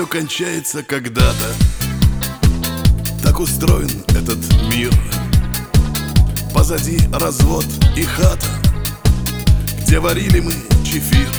кончается когда-то. Так устроен этот мир. Позади развод и хата, где варили мы чефир.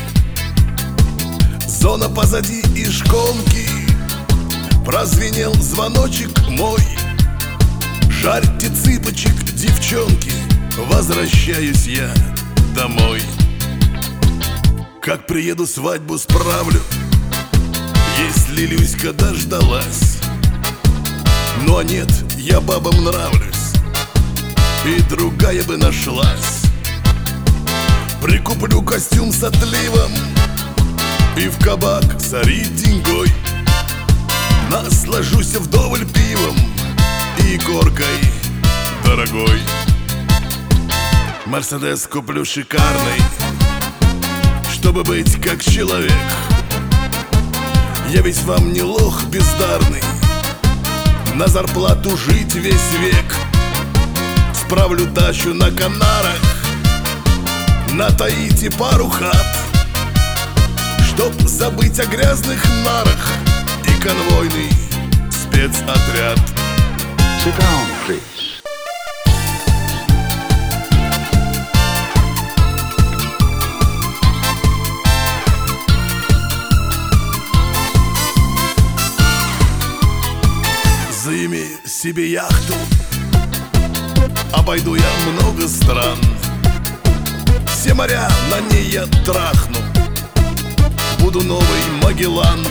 Зона позади и шконки. Прозвенел звоночек мой. Жарьте цыпочек, девчонки, возвращаюсь я домой. Как приеду, свадьбу справлю, если Люська дождалась. Ну а нет, я бабам нравлюсь, и другая бы нашлась. Прикуплю костюм с отливом и в кабак сорить деньгой. Наслажусь вдоволь пивом и горкой дорогой. Мерседес куплю шикарный, чтобы быть как человек. Я ведь вам не лох бездарный, на зарплату жить весь век. Справлю дачу на Канарах, на Таити пару хат, чтоб забыть о грязных нарах и конвойный спецотряд. Sit down, please. Заимею себе яхту, обойду я много стран. Все моря на ней я трахну, буду новый Магеллан.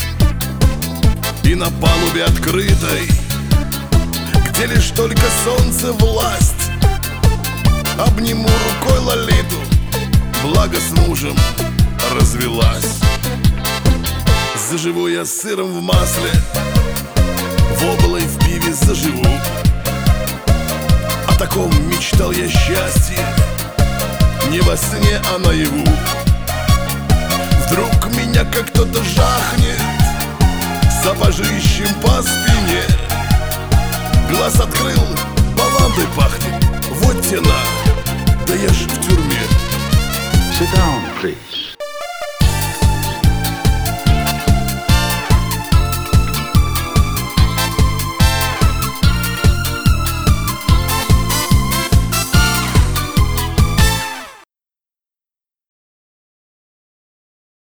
И на палубе открытой, где лишь только солнце власть, обниму рукой Лолиту, благо с мужем развелась. Заживу я сыром в масле, воблой в пиве заживу. О таком мечтал я счастье, не во сне, а наяву. Вдруг меня как кто-то жахнет сапожищем по спине. Глаз открыл, баландой пахнет, вот тена, да я ж в тюрьме. Sit down, please.